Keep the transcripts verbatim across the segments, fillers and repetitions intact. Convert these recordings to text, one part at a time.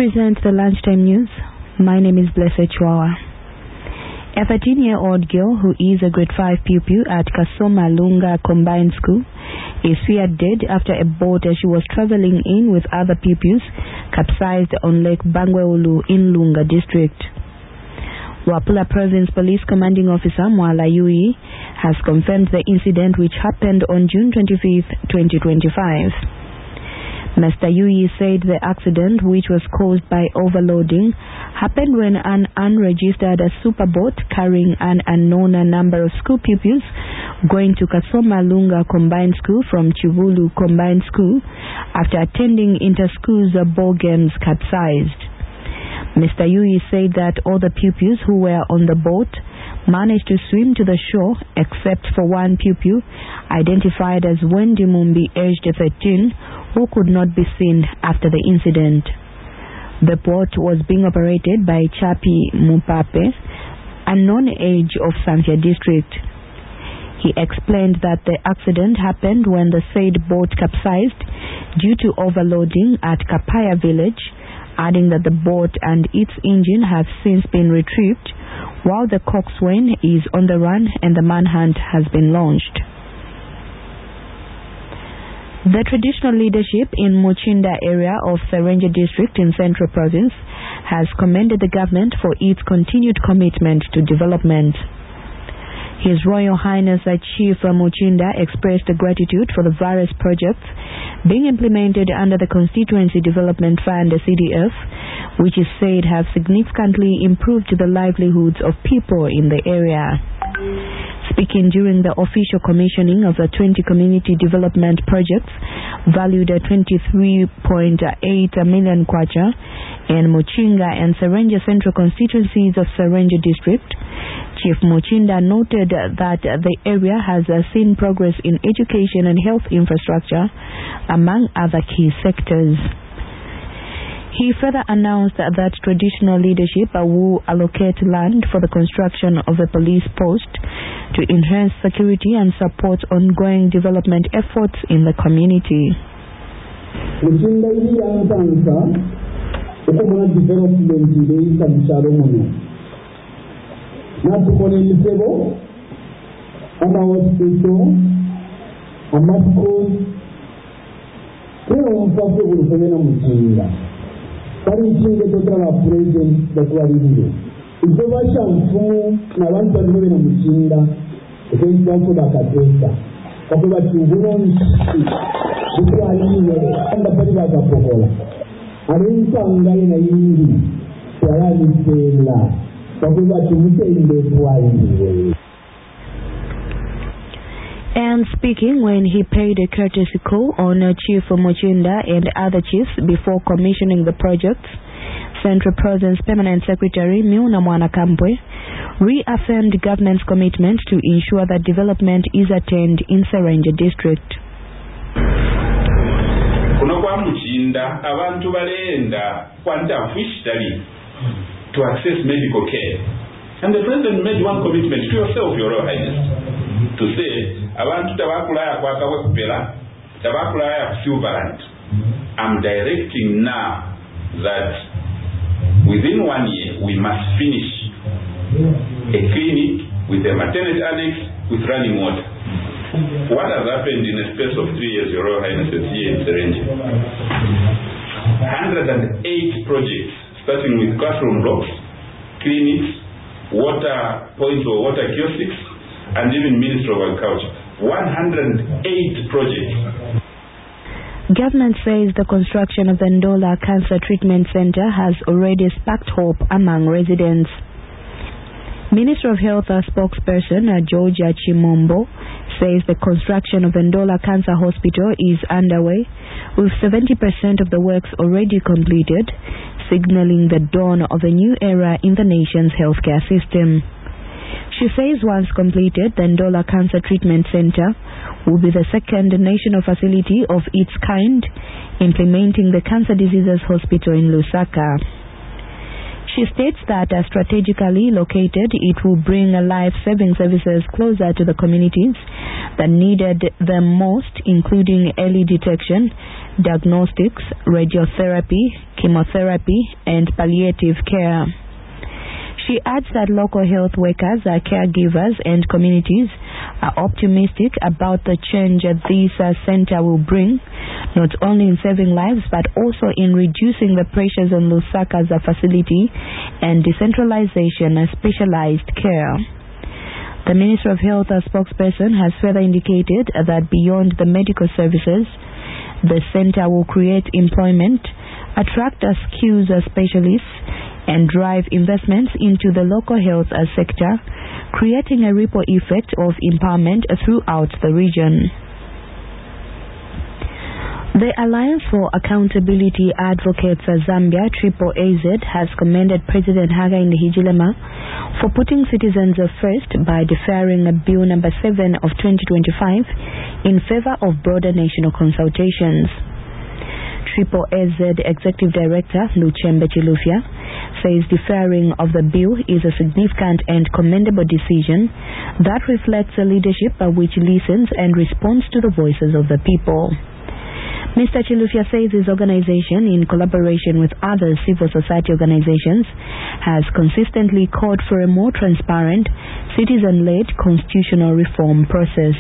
present the lunchtime news. My name is Blessed Chwawa. A thirteen-year-old girl who is a grade five pupil at Kasoma Lunga Combined School is feared dead after a boat she was traveling in with other pupils capsized on Lake Bangweulu in Lunga district. Wapula Province Police Commanding Officer Mwala Yui has confirmed the incident, which happened on June twenty-fifth, twenty twenty-five. Mister Yui said the accident, which was caused by overloading, happened when an unregistered superboat carrying an unknown number of school pupils going to Kasoma Lunga Combined School from Chivulu Combined School after attending inter-schools ball games capsized. Mister Yui said that all the pupils who were on the boat managed to swim to the shore except for one pupil identified as Wendy Mumbi, aged thirteen, who could not be seen after the incident. The boat was being operated by Chapi Mupape, a non-age of Sanfia district. He explained that the accident happened when the said boat capsized due to overloading at Kapaya village, adding that the boat and its engine have since been retrieved, while the coxswain is on the run and the manhunt has been launched. The traditional leadership in Muchinda area of Serenje district in Central Province has commended the government for its continued commitment to development. His Royal Highness Chief Muchinda expressed gratitude for the various projects being implemented under the Constituency Development Fund C D F, which is said have significantly improved the livelihoods of people in the area. Speaking during the official commissioning of the twenty community development projects valued at twenty-three point eight million kwacha in Muchinga and Serenje Central constituencies of Serenje district, Chief Muchinda noted that the area has seen progress in education and health infrastructure, among other key sectors. He further announced that traditional leadership will allocate land for the construction of a police post to enhance security and support ongoing development efforts in the community. Kari chinge totala president batwaliriyo ibyo bashamfumu nabantu bari na Muchinda ekyo cyo bakatesa kuko batubuloni bitwaliriyo anda pali bakapokola alinpanga ina yindi twalali tela kuko batubutende twaliriyo. And speaking when he paid a courtesy call on Chief Muchinda and other chiefs before commissioning the projects, Central Province Permanent Secretary Miuna Mwanakampwe reaffirmed government's commitment to ensure that development is attained in Serenje district. Kuno kwa Muchinda abantu balenda kwanta officially to access medical care, and the president made one commitment to yourself, Your Royal Highness, to say abantu tabakulaya kwa kawe kupela tabakulaya Silverland. I'm directing now that within one year we must finish a clinic with a maternity annex with running water. What has happened in a space of three years, Your Royal Highness, here in Serenje? one hundred eight projects, starting with classroom blocks, clinics, water points or water kiosks, and even Ministry of Agriculture. one hundred eight projects. Government says the construction of the Ndola Cancer Treatment Center has already sparked hope among residents. Minister of Health spokesperson Georgia Chimombo says the construction of the Ndola Cancer Hospital is underway, with seventy percent of the works already completed, signaling the dawn of a new era in the nation's healthcare system. She says once completed, the Ndola Cancer Treatment Center will be the second national facility of its kind, implementing the Cancer Diseases Hospital in Lusaka. She states that uh, strategically located, it will bring uh, life-saving services closer to the communities that needed them most, including early detection diagnostics, radiotherapy, chemotherapy, and palliative care. She adds that local health workers, caregivers, and communities are optimistic about the change that this uh, center will bring, not only in saving lives but also in reducing the pressures on Lusaka's uh, facility and decentralization and specialized care. The Minister of Health uh, spokesperson has further indicated uh, that beyond the medical services, the center will create employment, attract uh, skills uh, specialists, and drive investments into the local health uh, sector, creating a ripple effect of empowerment throughout the region. The Alliance for Accountability Advocates uh, Zambia, Triple A Z, has commended President Hakainde Hichilema for putting citizens uh, first by deferring uh, Bill number seven of twenty twenty-five in favor of broader national consultations. Triple A Z Executive Director Luchembe Chilufya says deferring of the bill is a significant and commendable decision that reflects a leadership which listens and responds to the voices of the people. Mister Chilufya says his organization, in collaboration with other civil society organizations, has consistently called for a more transparent, citizen-led constitutional reform process.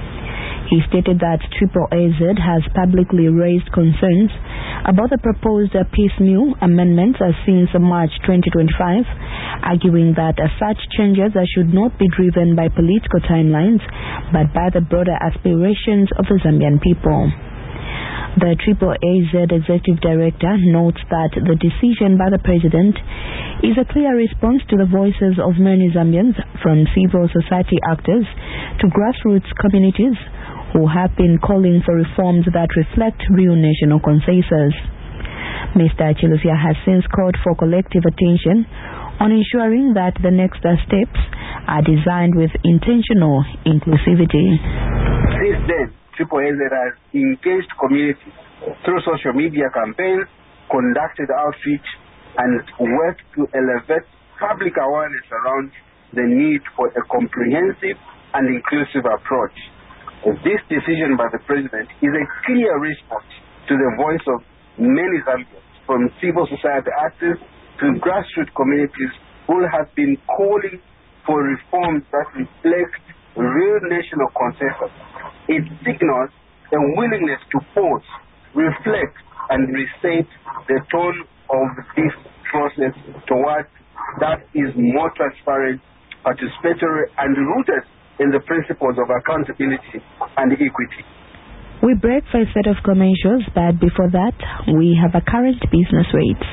He stated that Triple A Z has publicly raised concerns about the proposed uh, piecemeal amendments uh, since uh, March twenty twenty-five, arguing that uh, such changes uh, should not be driven by political timelines but by the broader aspirations of the Zambian people. The Triple A Z Executive Director notes that the decision by the President is a clear response to the voices of many Zambians, from civil society actors to grassroots communities, who have been calling for reforms that reflect real national consensus. Mister Chilufya has since called for collective attention on ensuring that the next steps are designed with intentional inclusivity. Since then, Triple A Z has engaged communities through social media campaigns, conducted outreach, and worked to elevate public awareness around the need for a comprehensive and inclusive approach. This decision by the President is a clear response to the voice of many Zambians, from civil society actors to grassroots communities who have been calling for reforms that reflect real national consensus. It signals a willingness to pause, reflect, and reset the tone of this process towards that is more transparent, participatory, and rooted in the principles of accountability and equity. We break for a set of commercials, but before that, we have a current business rates.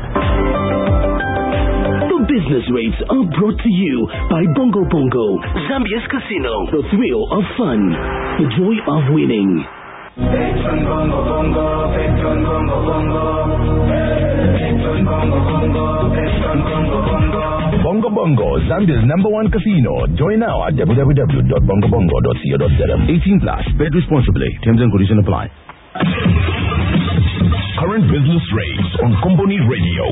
The business rates are brought to you by Bongo Bongo, Zambia's casino. The thrill of fun, the joy of winning. Petron Bongo Bongo, Petron Bongo Bongo, Petron Bongo Bongo, Petron Bongo Bongo. Bongo Bongo, Zambia's number one casino. Join now at w w w dot bongo bongo dot co dot z m. eighteen plus. Bet responsibly. Terms and conditions apply. Current business rates on Company Radio.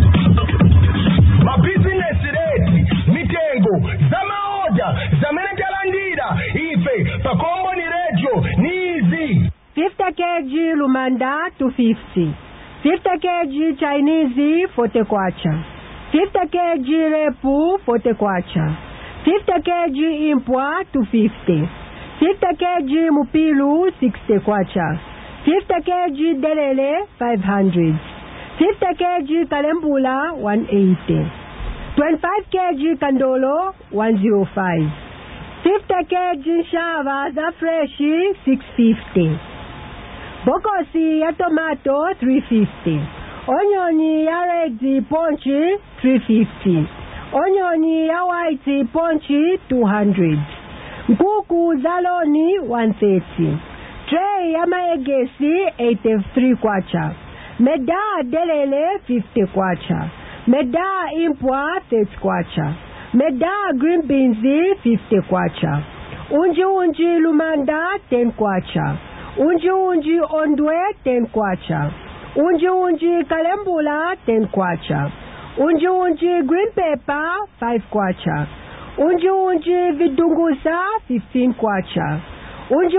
My business rate, mitengo, zama order, zamene kalandira, ife, pa Company Radio, nizi. fifty kilograms Lumanda, two fifty. fifty kilograms Chinese, forty kwacha. fifty kilograms Repu, forty kwacha. fifty kilograms Impwa, two fifty. fifty kilograms Mupilu, sixty kwacha. fifty kilograms Delele, five hundred. fifty kilograms Kalembula, one eighty. twenty-five kilograms Kandolo, one oh five. fifty kilograms Shava, the Freshi, six fifty. Bokosi ya tomato, three fifty. Onioni ya red ponchi, three fifty. Onioni ya white ponchi, two hundred. Nkuku zaloni, one thirty. Tray ya maegesi, eighty-three kwacha. Meda delele, fifty kwacha. Meda impwa, thirty kwacha. Meda green beans, fifty kwacha. Unji unji Lumanda, ten kwacha. Unji unji Ondwe, ten kwacha. Unji unji Kalembula, ten kwacha. Unji unji green pepper, five kwacha. Unji unji Vidungusa, fifteen kwacha. Unji